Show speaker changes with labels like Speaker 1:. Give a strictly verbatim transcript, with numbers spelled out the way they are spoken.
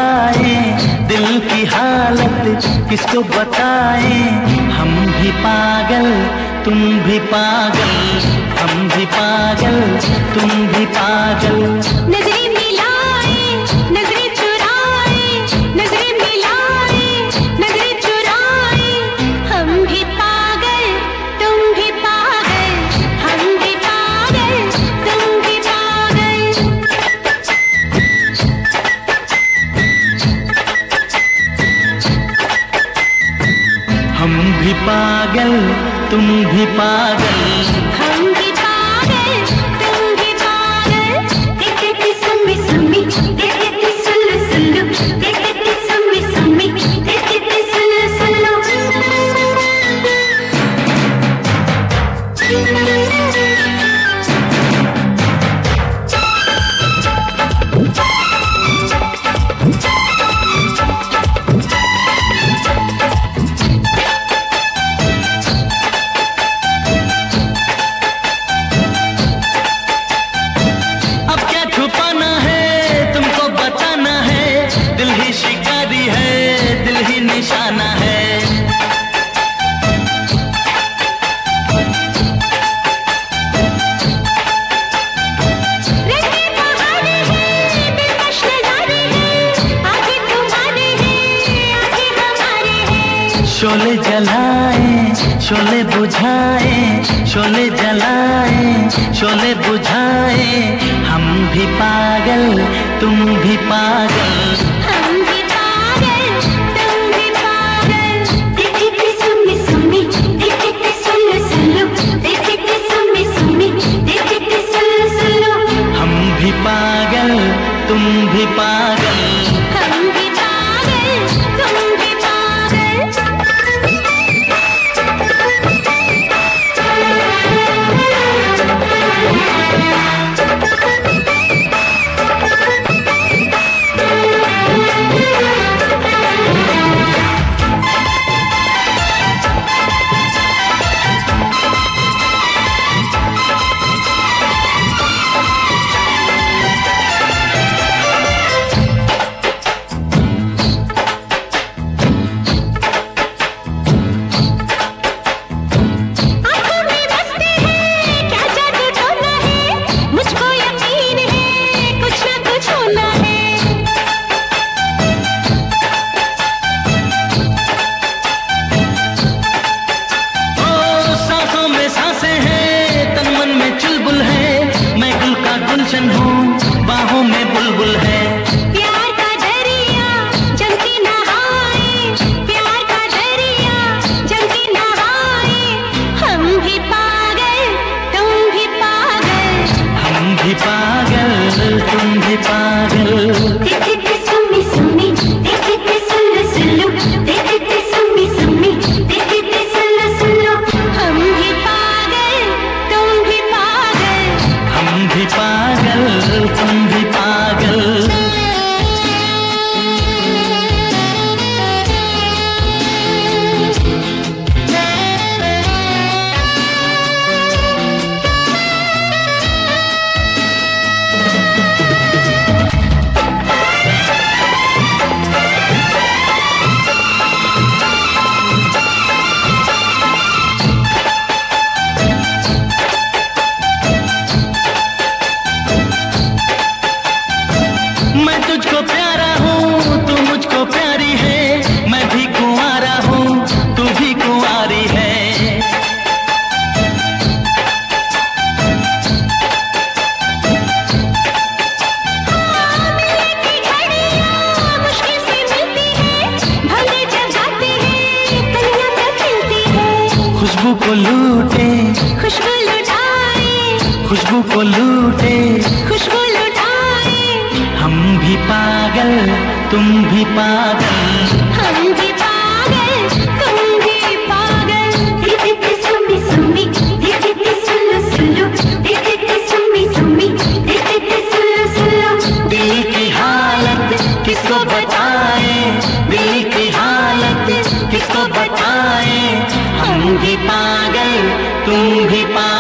Speaker 1: बताए, दिल की हालत किसको बताए। हम भी पागल तुम भी पागल, हम भी पागल तुम भी पागल।
Speaker 2: नजरें मिलाए नजरें चुराए, नजरें मिलाए नजरें चुराए। हम भी पागल तुम भी पागल, हम भी पागल तुम भी पागल।
Speaker 1: हम भी पागल तुम भी पागल,
Speaker 2: हम भी पागल तुम भी पागल। देख देख सुम्मी सुम्मी, देख देख सुल्लू सुल्लू, देख देख सुम्मी सुम्मी, देख देख सुल्लू सुल्लू।
Speaker 1: निशाना है
Speaker 2: रंगे बहारे हैं, दिलकश नजारे हैं, आगे तुम्हारे हैं, आगे हमारे हैं।
Speaker 1: शोले जलाए शोले बुझाए, शोले जलाए शोले बुझाए। हम भी पागल तुम भी पागल,
Speaker 2: हम भी पागल तुम भी पागल। देख देख सुम्मी सुम्मी, देख देख सुल्लू सुल्लू, देख देख सुम्मी सुम्मी, देख देख सुल्लू सुल्लू।
Speaker 1: हम भी पागल तुम भी पागल,
Speaker 2: हम भी पागल तुम भी पागल।
Speaker 1: गुलशन हूँ बाहों में बुलबुल है।
Speaker 2: प्यार का दरिया जम के नहाए, प्यार का दरिया जम के नहाए। हम भी पागल तुम भी पागल,
Speaker 1: हम भी पागल तुम भी पागल।
Speaker 2: देख देख सुम्मी सुम्मी, देख देख सुल्लू सुल्लू, देख देख सुम्मी सुम्मी, देख देख सुल्लू सुल्लू। हम भी पागल तुम भी पागल,
Speaker 1: हम भी पागल तुम भी पागल। मैं तुझको प्यारा हूँ तू मुझको प्यारी है, मैं भी कुंवारा हूँ तू भी कुंवारी है।
Speaker 2: मिलने की घड़ियाँ मुश्किल से मिलती है, भंवरे जब गाते हैं कलियाँ तब खिलती है।
Speaker 1: खुशबू को लूटे
Speaker 2: खुशबू लुटाए,
Speaker 1: खुशबू को लूटे,
Speaker 2: खुशबू लुटाए।
Speaker 1: हम भी पागल तुम भी पागल,
Speaker 2: हम भी पागल तुम भी पागल। देख देख सुम्मी सुम्मी, देख देख सुल्लू सुल्लू, देख देख सुम्मी सुम्मी, देख देख सुल्लू सुल्लू।
Speaker 1: दिल की हालत किसको बताए, दिल की हालत किसको बताए। हम भी पागल तुम भी पागल।